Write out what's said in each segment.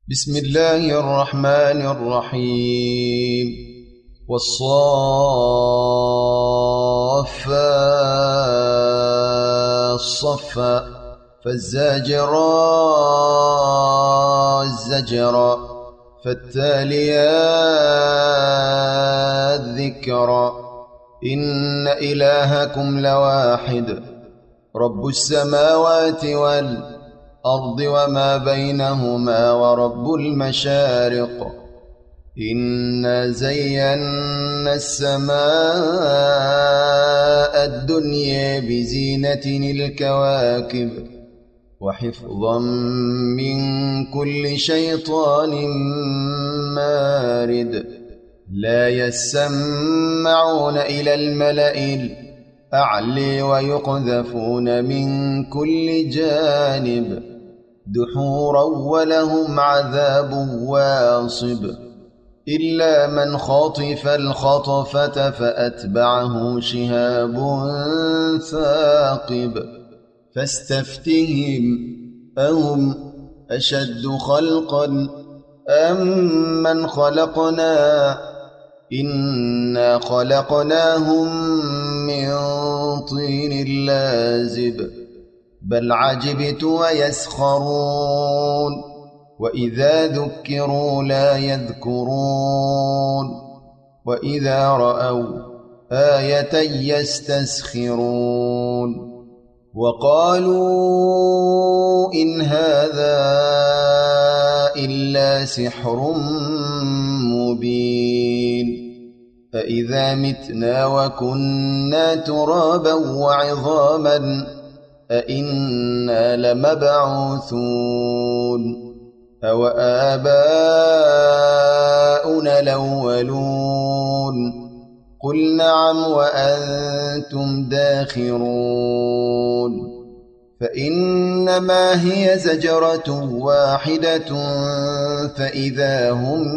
بسم الله الرحمن الرحيم والصافات صفا فالزاجرات زجرا فالتاليات ذكرا إن إلهكم لواحد رب السماوات والأرض وما بينهما ورب المشارق إنا زينا السماء الدنيا بزينة الكواكب وحفظا من كل شيطان مارد لا يسمعون إلى الملأ الأعلى ويقذفون من كل جانب دحورا ولهم عذاب واصب إلا من خطف الخطفة فأتبعه شهاب ثاقب فاستفتهم أهم أشد خلقا أم من خلقنا إنا خلقناهم من طين لازب بل عجبت ويسخرون وإذا ذكروا لا يذكرون وإذا رأوا آية يستسخرون وقالوا إن هذا إلا سحر مبين أإذا متنا وكنا ترابا وعظاما أإنا لمبعوثون أو آباؤنا الأولون قل نعم وأنتم داخرون فإنما هي زجرة واحدة فإذا هم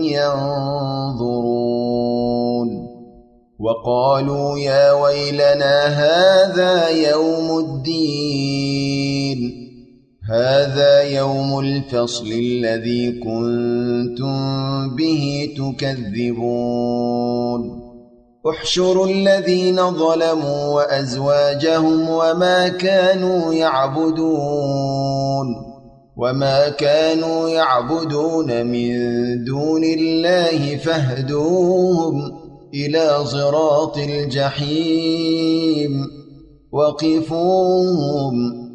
ينظرون وقالوا يا ويلنا هذا يوم الدين هذا يوم الفصل الذي كنتم به تكذبون احشروا الذين ظلموا وأزواجهم وما كانوا يعبدون من دون الله فاهدوهم إلى صراط الجحيم وقفوهم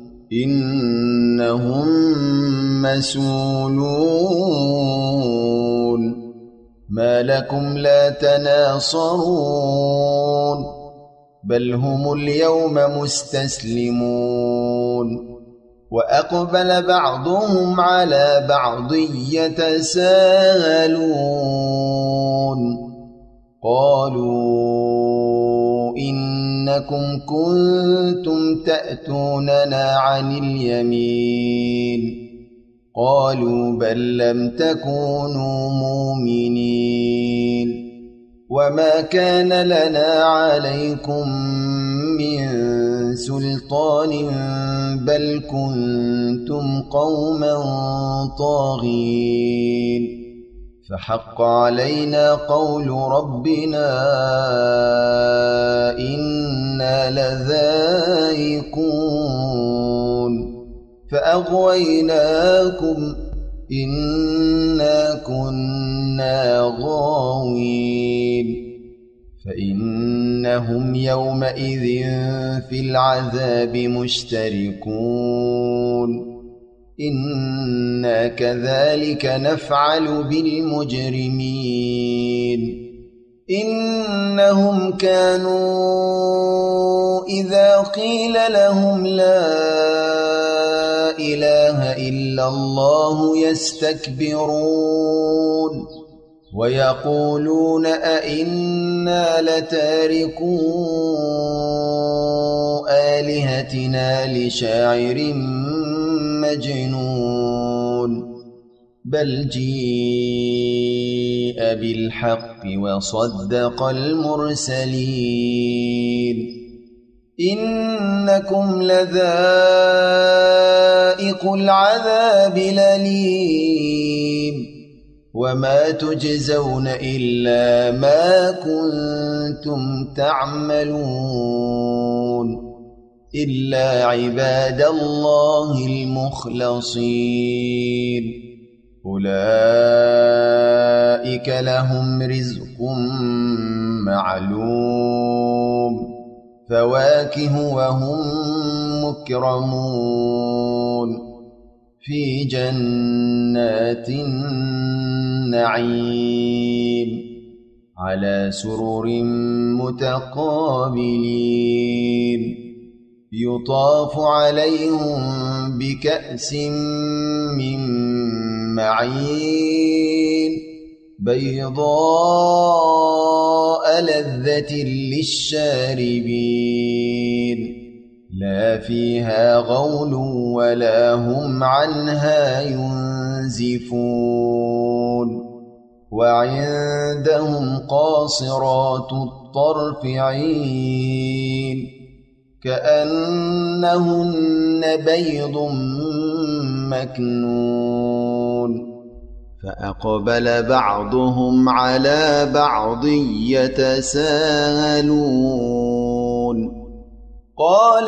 إنهم مسؤولون ما لكم لا تناصرون بل هم اليوم مستسلمون وأقبل بعضهم على بعض يتساءلون قالوا إنكم كنتم تأتوننا عن اليمين قالوا بل لم تكونوا مؤمنين وما كان لنا عليكم من سلطان بل كنتم قوما طاغين فحق علينا قول ربنا إنا لذائقون فأغويناكم إنا كنا غاوين فإنهم يومئذ في العذاب مشتركون إنا كذلك نفعل بالمجرمين إنهم كانوا إذا قيل لهم لا إله إلا الله يستكبرون ويقولون أئنا لتاركو آلهتنا لشاعر مجنون بل جيء بالحق وصدق المرسلين إنكم لذائق العذاب الأليم وما تجزون إلا ما كنتم تعملون إلا عباد الله المخلصين أولئك لهم رزق معلوم فواكه وهم مكرمون في جنات النعيم على سرر متقابلين يطاف عليهم بكأس من معين بيضاء لذة للشاربين لا فيها غول ولا هم عنها ينزفون وعندهم قاصرات الطرف عين كأنهن بيض مكنون فأقبل بعضهم على بعض يتساءلون قال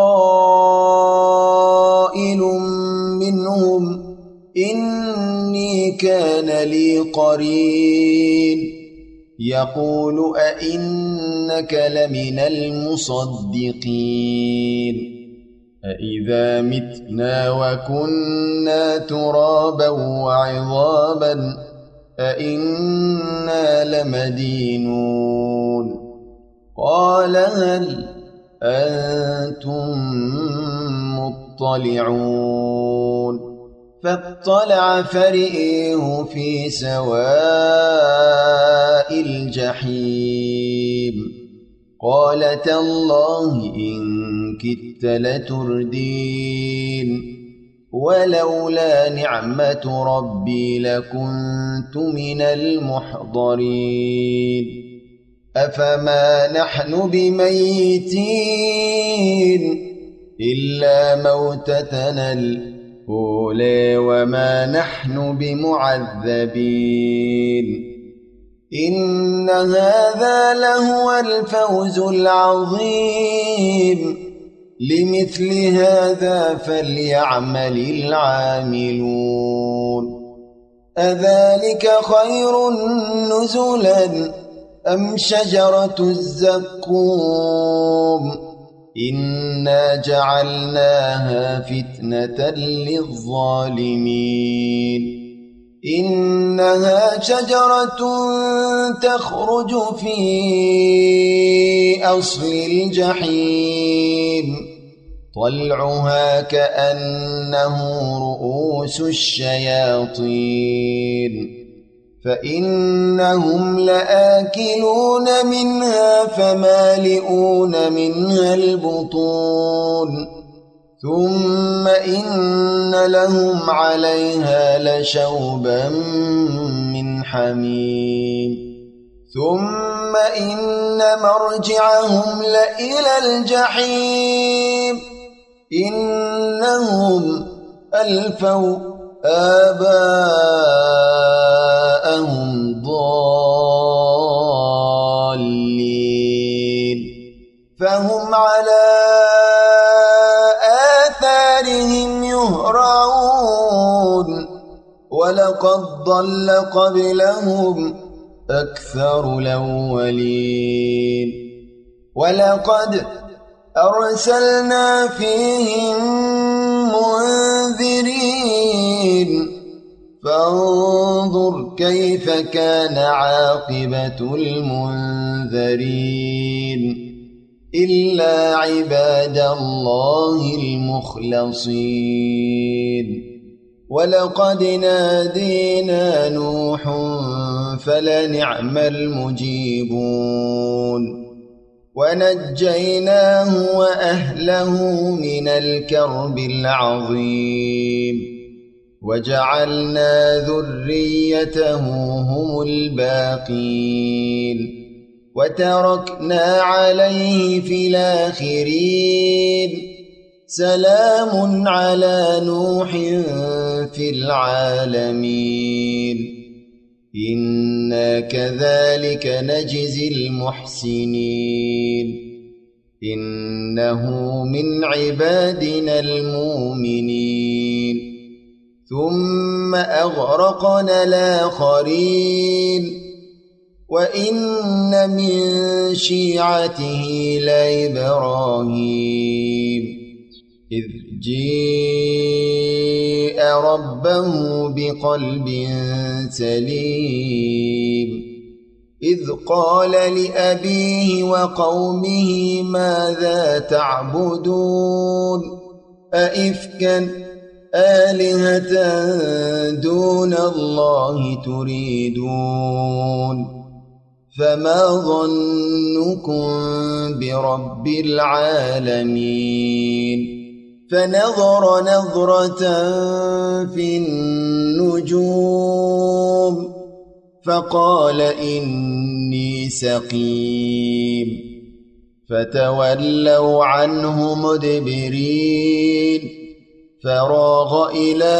قائل منهم إني كان لي قرين يقول أئنك لمن المصدقين أإذا متنا وكنا ترابا وعظاما أإنا لمدينون قال هل أنتم مطلعون فاطلع فرئه في سواء الجحيم قال تالله إن كدت لتردين ولولا نعمة ربي لكنت من المحضرين أفما نحن بميتين إلا موتتنا الأولى وما نحن بمعذبين إن هذا لهو الفوز العظيم لمثل هذا فليعمل العاملون أذلك خير نزلا أم شجرة الزقوم إنا جعلناها فتنة للظالمين إنها شجرة تخرج في أصل الجحيم طلعها كأنه رؤوس الشياطين فإنهم لآكلون منها فمالئون منها البطون ثم إن لهم عليها لشوبا من حميم ثم إن مرجعهم لإلى الجحيم إنهم ألفوا آباءهم ضالين فهم على آثارهم يهرعون ولقد ضل قبلهم أكثر الأولين ولقد أرسلنا فيهم منذرين فانظر كيف كان عاقبة المنذرين إلا عباد الله المخلصين ولقد نادينا نوح فلنعم المجيبون ونجيناه وأهله من الكرب العظيم وجعلنا ذريته هم الباقين وتركنا عليه في الآخرين سلام على نوح في العالمين إنا كذلك نجزي المحسنين إنه من عبادنا المؤمنين ثم أغرقنا الآخرين وإن من شيعته لإبراهيم إذ جاء ربه بقلب سليم إذ قال لأبيه وقومه ماذا تعبدون أئفكا آلهة دون الله تريدون فما ظنكم برب العالمين فنظر نظرة في النجوم فقال إني سقيم فتولوا عنه مدبرين فراغ إلى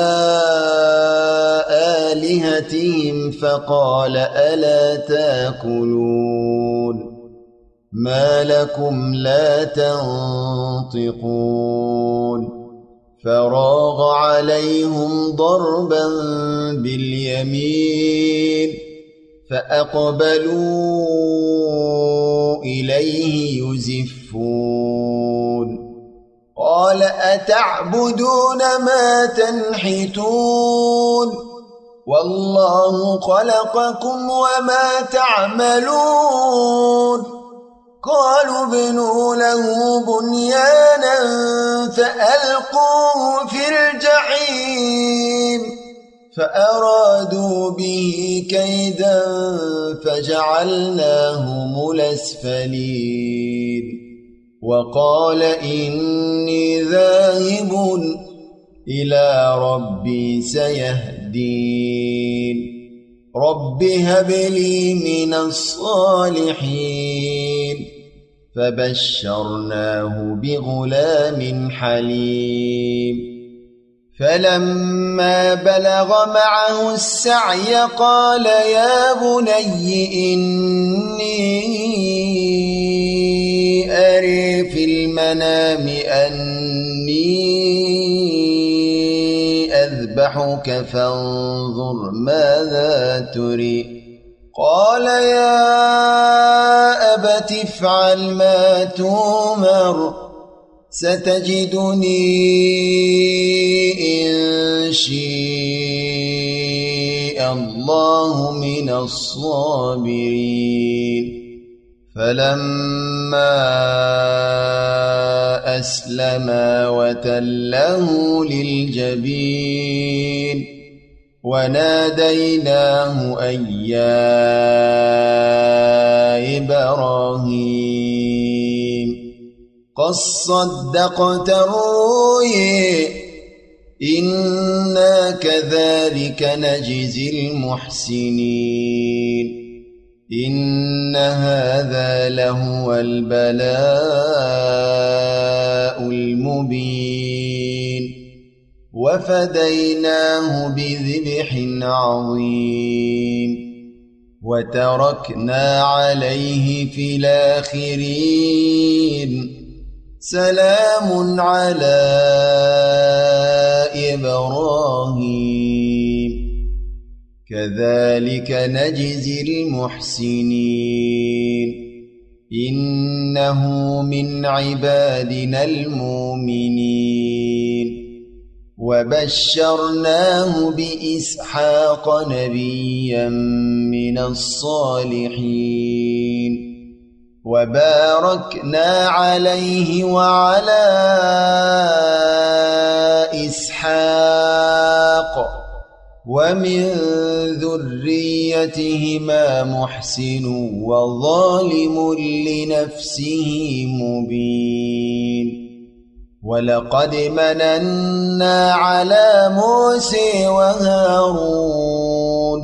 آلهتهم فقال ألا تأكلون ما لكم لا تنطقون فراغ عليهم ضربا باليمين فأقبلوا إليه يزفون قال أتعبدون ما تنحتون والله خلقكم وما تعملون قالوا ابنوا له بنيانا فألقوه في الجحيم فأرادوا به كيدا فجعلناهم الأسفلين وقال إني ذاهب إلى ربي سيهدين رب هب لي من الصالحين فبشرناه بغلام حليم فلما بلغ معه السعي قال يا بني إني أرى في المنام أني أذبحك فانظر ماذا تري قال يا أبت افعل ما تؤمر ستجدني إن شاء الله من الصابرين فلما أسلما وتله للجبين وناديناه أن يا إبراهيم قد صدقت الرؤيا إنا كذلك نجزي المحسنين إن هذا لهو البلاء المبين وفديناه بذبح عظيم وتركنا عليه في الآخرين سلام على إبراهيم كذلك نجزي المحسنين إنه من عبادنا المؤمنين وبشرناه بإسحاق نبيا من الصالحين وباركنا عليه وعلى إسحاق ومن ذريتهما محسن وظالم لنفسه مبين ولقد مننا على موسى وهارون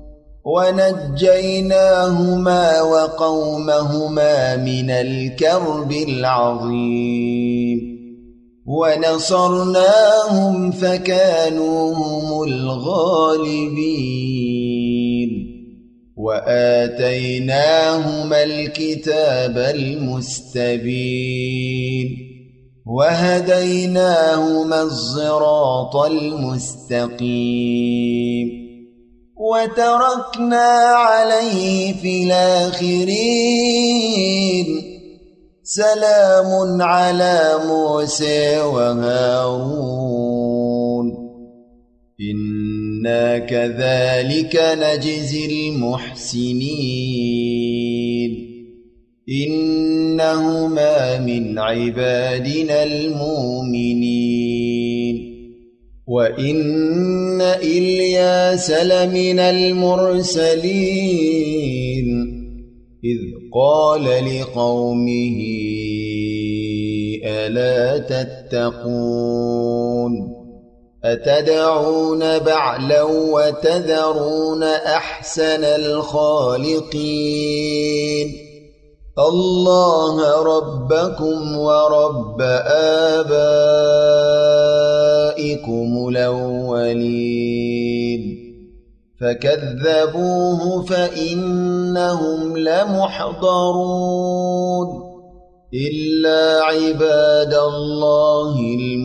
ونجيناهما وقومهما من الكرب العظيم ونصرناهم فكانوا هم الغالبين. وآتيناهما الكتاب المستبين وهديناهما الصراط المستقيم وتركنا عليه في الآخرين سلام على موسى وهارون إنا كذلك نجزي المحسنين إنهما من عبادنا المؤمنين وإن إلياس لمن المرسلين إذ قال لقومه ألا تتقون أتدعون بعلا وتذرون أحسن الخالقين الله ربكم ورب آبائكم الأولين فكذبوه فإنهم لمحضرون إلا عباد الله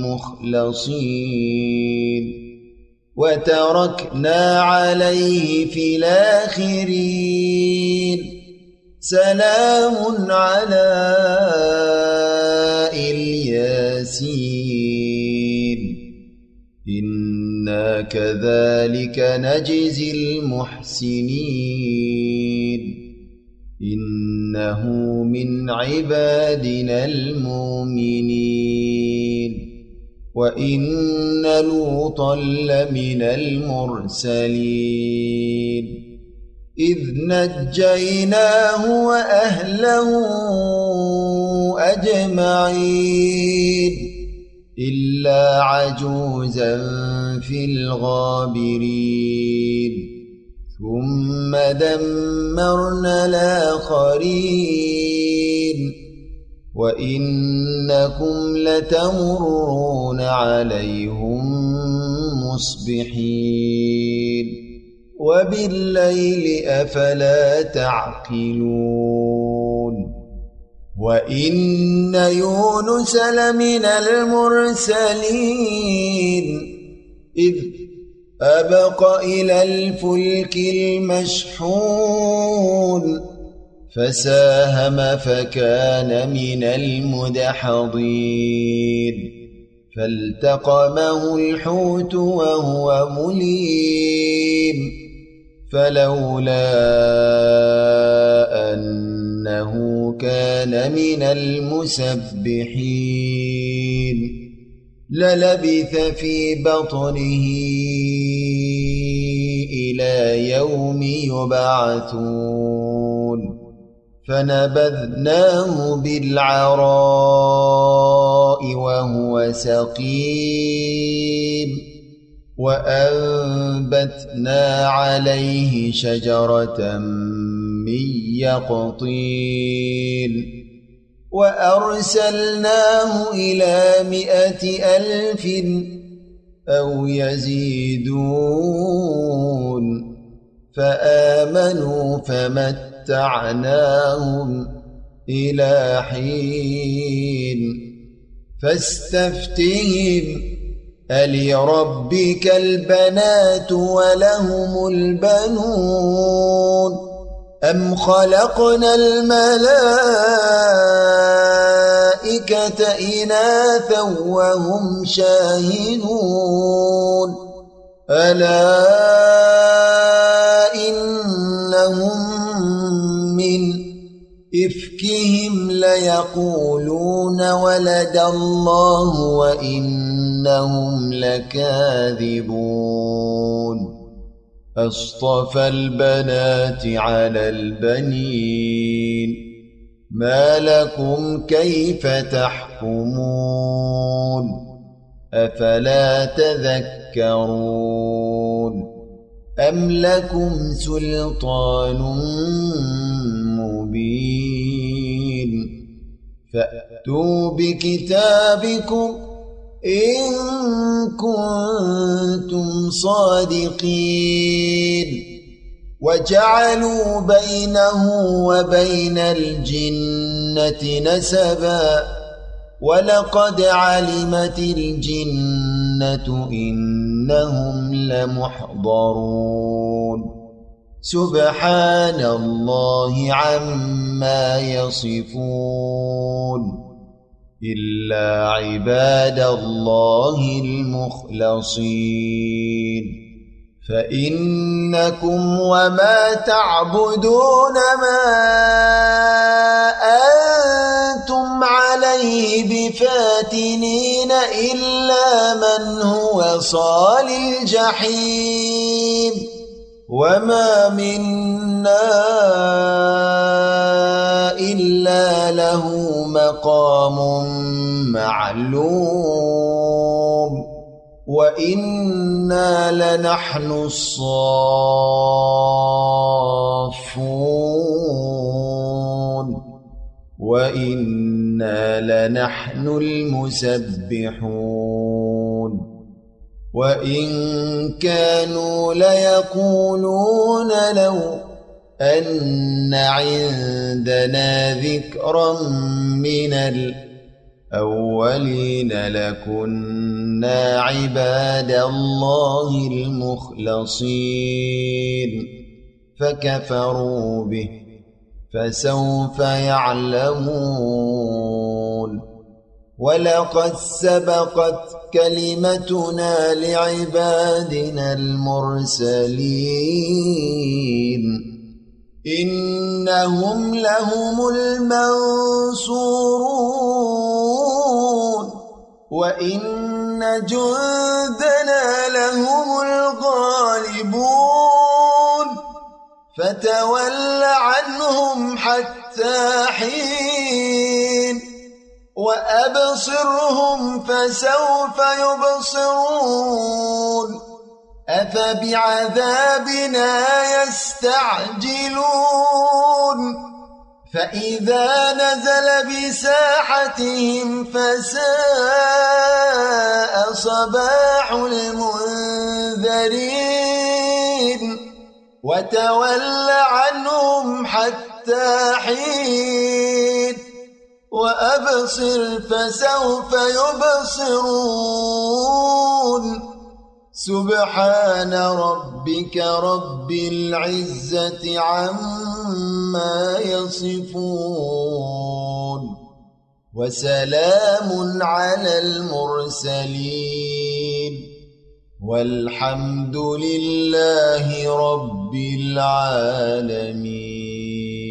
المخلصين وتركنا عليه في الآخرين سلام على الياسين إنا كذلك نجزي المحسنين إنه من عبادنا المؤمنين وإن لوطا لمن المرسلين إذ نجيناه وأهله أجمعين إلا عجوزا في الغابرين ثم دمرنا الآخرين وإنكم لتمرون عليهم مصبحين وبالليل أفلا تعقلون وإن يونس لمن المرسلين إذ أبق إلى الفلك المشحون فساهم فكان من المدحضين فالتقمه الحوت وهو مليم فلولا أنه كان من المسبحين للبث في بطنه إلى يوم يبعثون فنبذناه بالعراء وهو سقيم وأنبتنا عليه شجرة من يقطين وأرسلناه إلى 100,000 أو يزيدون فآمنوا فمتعناهم إلى حين فاستفتهم ألربك البنات ولهم البنون أم خلقنا الملائكة إناثا وهم شاهدون ألا إنهم من إفكهم ليقولون ولد الله وإنهم لكاذبون أصطفى البنات على البنين ما لكم كيف تحكمون أفلا تذكرون أم لكم سلطان مبين فأتوا بكتابكم إن كنتم صادقين وجعلوا بينه وبين الجنة نسبا ولقد علمت الجنة إنهم لمحضرون سبحان الله عما يصفون إلا عباد الله المخلصين فإنكم وما تعبدون ما أنتم عليه بفاتنين إلا من هو صال الجحيم وما منا إلا له مقام معلوم وإنا لنحن الصافون وإنا لنحن المسبحون وإن كانوا ليقولون لو أن عندنا ذكرا من الأولين لكنا عباد الله المخلصين فكفروا به فسوف يعلمون ولقد سبقت كلمتنا لعبادنا المرسلين إنهم لهم المنصورون وإن جندنا لهم الغالبون فتول عنهم حتى حين وأبصرهم فسوف يبصرون أفبعذابنا يستعجلون فإذا نزل بساحتهم فساء صباح المنذرين وتول عنهم حتى حين وأبصر فسوف يبصرون سبحان ربك رب العزة عما يصفون وسلام على المرسلين والحمد لله رب العالمين.